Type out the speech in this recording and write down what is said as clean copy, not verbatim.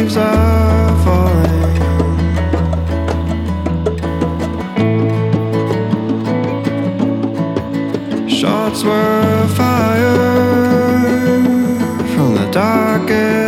leaves are falling. Shots were fired from the darkest